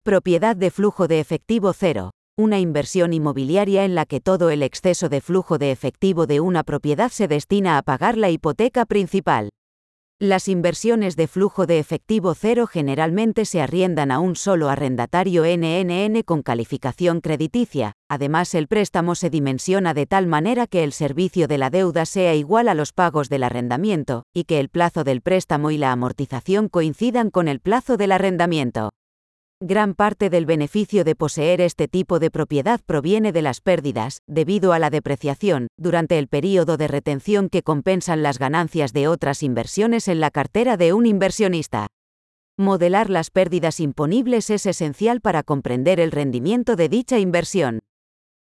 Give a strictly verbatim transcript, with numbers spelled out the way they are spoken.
Propiedad de flujo de efectivo cero. Una inversión inmobiliaria en la que todo el exceso de flujo de efectivo de una propiedad se destina a pagar la hipoteca principal. Las inversiones de flujo de efectivo cero generalmente se arriendan a un solo arrendatario N N N con calificación crediticia. Además, el préstamo se dimensiona de tal manera que el servicio de la deuda sea igual a los pagos del arrendamiento, y que el plazo del préstamo y la amortización coincidan con el plazo del arrendamiento. Gran parte del beneficio de poseer este tipo de propiedad proviene de las pérdidas, debido a la depreciación, durante el período de retención que compensan las ganancias de otras inversiones en la cartera de un inversionista. Modelar las pérdidas imponibles es esencial para comprender el rendimiento de dicha inversión.